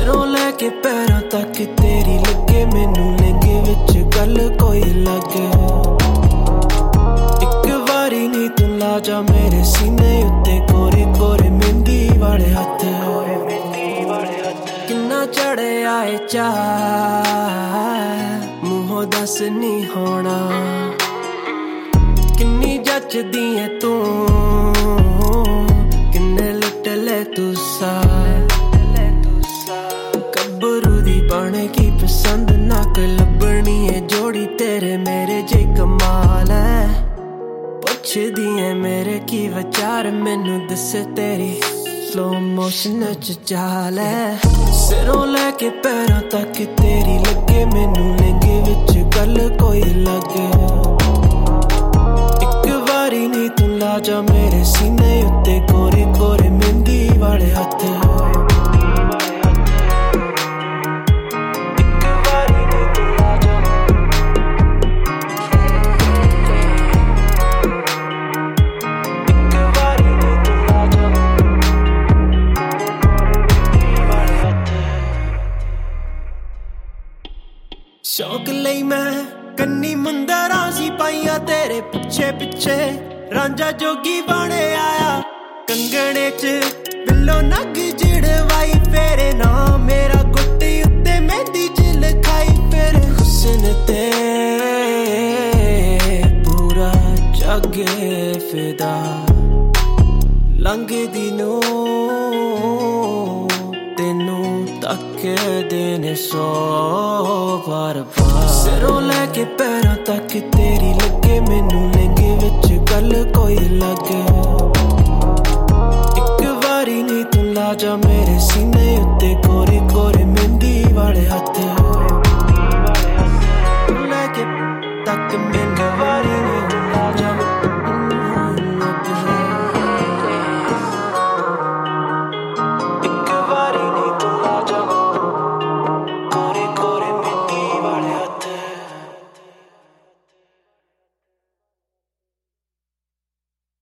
ਸਿਰੋਂ ਲੈ ਕੇ ਪੈਰਾਂ ਤੱਕ ਤੇਰੀ ਲੱਗੇ ਮੈਨੂੰ ਲਹਿੰਗੇ ਵਿੱਚ ਗੱਲ ਕੋਈ ਲੱਗੇ ਇੱਕ ਵਾਰੀ ਨੀ ਤੂੰ ਲਾ ਜਾ ਮੇਰੇ ਸੀਨੇ ਉੱਤੇ ਕੋਰੇ ਕੋਰੇ ਮਹਿੰਦੀ ਵਾਲੇ ਹੱਥ ਕਿੰਨਾ ਚੜਿਆ ਏ ਚਾਅ ਮੂੰਹੋਂ ਦੱਸ ਨੀ ਹੋਣਾ ਕਿੰਨੀ ਜੱਚਦੀ ਏ ਤੂੰ ਕਿੰਨੇ ਲੁੱਟ ਲੈ ਤੂੰ ਸਾ ਗੱਭਰੂ ਦੀ ਬਣ ਕੀ ਪਸੰਦ ਨੱਕ ਲੱਭਣੀ ਏ ਜੋੜੀ ਤੇਰੇ ਮੇਰੇ ਜੇ ਕਮਾਲ ਐ ਪੁੱਛਦੀ ਏ ਮੇਰੇ ਕੀ ਵਿਚਾਰ ਮੈਨੂੰ ਦੱਸੇ ਤੇਰੀ ਸਲੋ ਮੋਸ਼ਨ ਚ ਚਾਲ ਐ ਸਿਰੋਂ ਲੈ ਕੇ ਪੈਰਾਂ ਤੱਕ ਤੇਰੀ ਲੱਗੇ ਮੈਨੂੰ ਲਹਿੰਗੇ ਵਿੱਚ ਗੱਲ ਕੋਈ ਲੱਗੇ ਇੱਕ ਵਾਰੀ ਨੀ ਤੂੰ ਲਾ ਜਾ ਮੇਰੇ ਸੀਨੇ ਉੱਤੇ ਕੋਰੇ ਕੋਰੇ ਮਹਿੰਦੀ ਵਾਲੇ ਹੱਥ ਸ਼ੌਕ ਲਈ ਮੈਂ ਕੰਨੀ ਮੁੰਦਰਾਂ ਸੀ ਪਾਈਆਂ ਤੇਰੇ ਪਿੱਛੇ ਪਿੱਛੇ ਰਾਂਝਾ ਜੋਗੀ ਬਣਿਆ ਆ ਕੰਗਣੇ ਚ ਬਿੱਲੋ ਨਗ ਜੜਵਾਈ ਫੇਰੇ ਨਾ ਮੇਰਾ ਗੁੱਟੀ ਉੱਤੇ ਮਹਿੰਦੀ ਚ ਲਿਖਾਈ ਫੇਰ ਹੁਸਨ ਤੇ ਪੂਰਾ ਜੱਗੇ ਫਿਦਾ ਲੰਘਦੀ ਨੂੰ ਤੈਨੂੰ ਤੱਕਦੇ ਨੇ ਸੌ ਵਾਰ ਸਿਰੋਂ ਲੈ ਕੇ ਪੈਰਾਂ ਤੱਕ ਤੇਰੀ ਲੱਗੇ ਮੈਨੂੰ ਲਹਿੰਗੇ ਵਿੱਚ ਗੱਲ ਕੋਈ ਲੱਗੇ ਇੱਕ ਵਾਰੀ ਨੀ ਤੂੰ ਲਾ ਜਾ ਮੇਰੇ ਸੀਨੇ ਉੱਤੇ ਕੋਰੇ ਕੋਰੇ ਮਹਿੰਦੀ ਵਾਲੇ ਹੱਥ ਲੈ ਕੇ ਤੱਕ